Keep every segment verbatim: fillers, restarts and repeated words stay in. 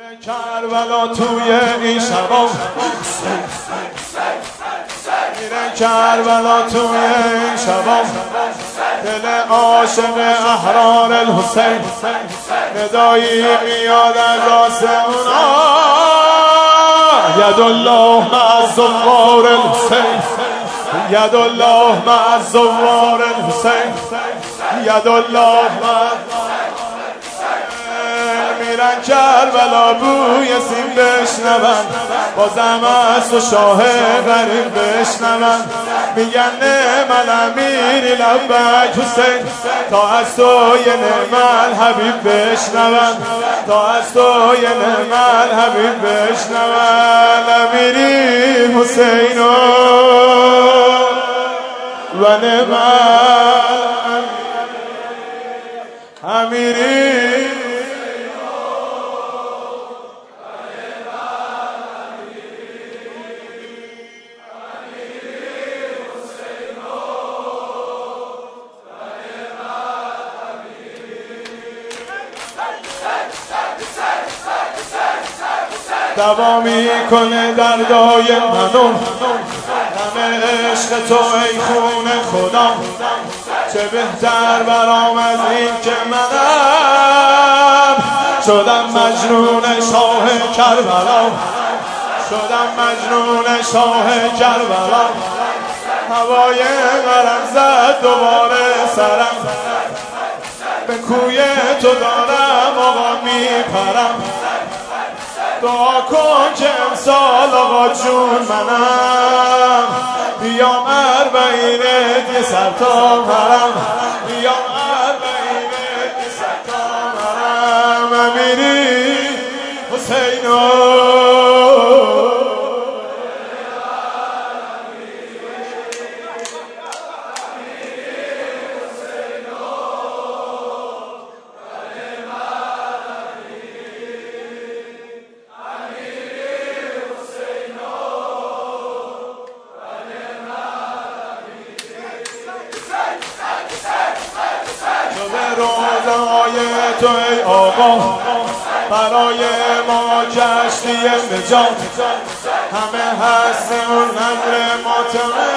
کربلا توی این شبا میره کربلا توی این شبا دل عاشق احرار الحسین ندایی میاد از آسمونا ید الله مع الزوار الحسین ید الله مع الزوار الحسین ید الله مع میرن کربلا بوی سیم بشنون بازم از و شاه غریب بشنون میگن نعم الامیری لبک حسین تا از تو یه نعم الحبیب بشنون تا از تو یه نعم الحبیب بشنون امیری حسین و نعم امیری دوا میکنه دردای منو همه عشق تو ای خون خدا چه بهتر برام از این که منم شدم مجنون شاه کربلا شدم مجنون شاه کربلا هوای غرم زد دوباره سرم به کوی تو دارم آقا میپرم دعا کن که امسال آقا جون منم بیام اربعینت یه سر تا مرم بیام اربعینت یه سر تا مرم امیری حسینو روزهای تو ای آقا برای ما کشتی نجات همه هستیم اون نمر ماتمه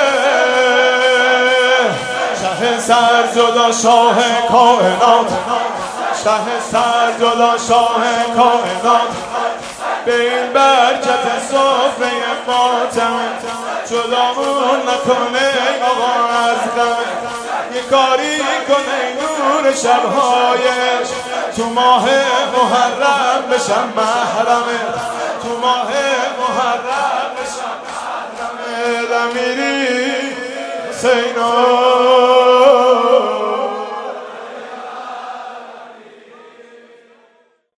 شه سر جدا شاه کائنات شه سر جدا شاه کائنات به این برکت صفحه ماتمه جدامون نکنه آقا از غمه یه کاری کنه نور شبهایش تو ماه محرم بشم محرمه تو ماه محرم بشم محرمه امیری حسینو